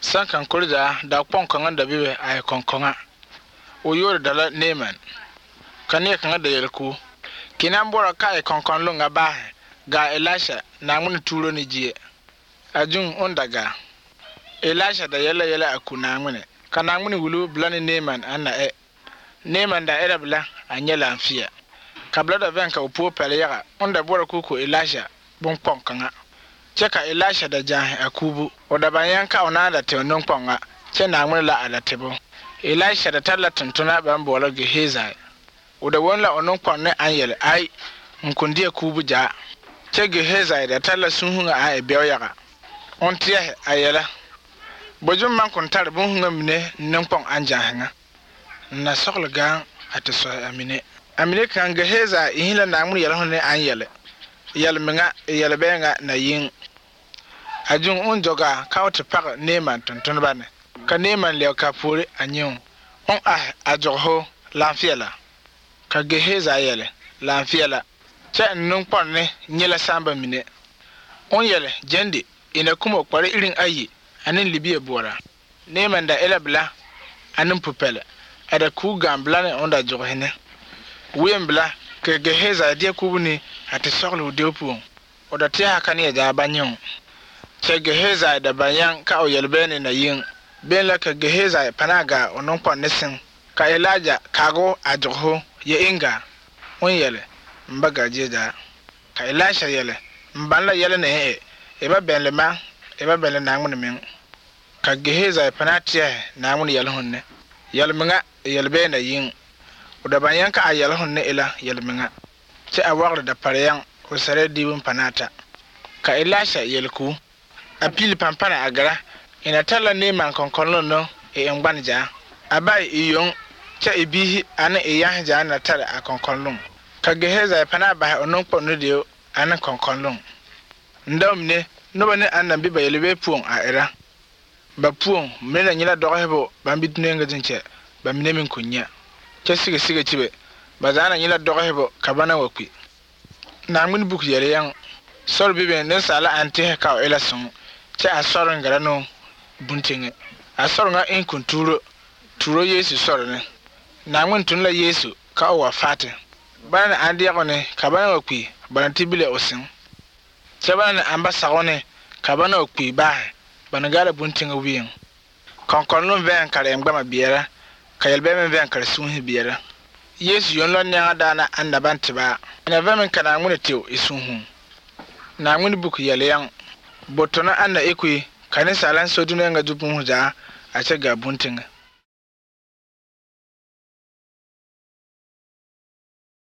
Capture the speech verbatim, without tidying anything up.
Sankan kurda da kpon kanga da bibe ay konkonga. O yor dala neman. Kanye kanga da yelku. Kinan bora ka ay konkon lunga ba ga Elisha na mun turo ni jiye. Ajun ondaga. Elisha da yela yela akuna ngene. Kana ngene wulu blani neman anna e. Neman da era bla anyela amfia. Kabla da venka upo pele yaga onda bora kuku Elisha bon kpon kanga. Cheka Elisha da jahe akubu oda bayanka onada te onon kponga che na ngene la alatebo. Elisha da tala tuntuna bambola Gehazi. Oda wonla onon kponne anyele ai nkundi akubu ja. Che Gehazi da tala sunhunga ai beoyaga. Ontia ayela. Bojum man kontar bunhunga mine nankpon anjahenga. Na sokla gang atiso amine. Amine kan Gehazi ihila na ngene yela honne anyele. Yel menga yel benga na yin. Ajun unjoga kawte pak neman tuntun bane. Ka neman leo kapuri anyung. On ah ajoho lanfiela. Ka Gehazi yele lanfiela. Cha nung ponne nyela samba mine. On yele jendi ina kumo kware irin ayi anin libiye bora. Neman da elabla anin pupele. Ada ku gamblane onda jogohene. Wiyembla ka Gehazi dia kubuni ati soklu deopuon. Oda tia hakani ya jabanyong. Che Gehazi da banyan ka oyelbene na yin. Ben la ka Gehazi panaga ononkwa nesin. Ka Elijah kago ajoho ye inga. On yele mbaga jeja. Ka Elisha yele mbanla yele ne e. Eba benle ma eba benle na ngune min. Ka Gehazi panatia na ngune yele honne. Yele minga yelbene na yin. Oda banyan ka ayele honne ila yele minga. Che awagda da pareyan usare dibun panata. Ka Elisha yelku. Apili pampana agara ina tala neman konkono no e ngbanija abai iyon cha ibihi ana e yahja na tala akonkono ka Gehazi pana ba ononkpo no de ana konkono ndomne no bane anna bi ba yelebe puon a era ba puon me na nyila doghebo ba mbidune ngajinche ba minemin kunya cha sige sige chibe ba zana nyila doghebo kabana wakwi na mun buku yele yang sol bibe ne sala anti ka ela sun cha asoron garano buntinge asoron ga in kunturo turo Yesu sorone na ngun tunla Yesu ka wa fate bana andi yakone ka bana okwi bana tibile osin cha bana ambasa one ka bana okwi ba bana gara buntinge wiyen konkonno ven kare ngba biera ka yelbe men ven kare sunhi biera Yesu yonlo nya dana anda bantiba na vemen kana ngun tew isunhu na ngun buku yele yang botona anna ekwi kanisa lan soduna nga jupun huja a ce ga buntin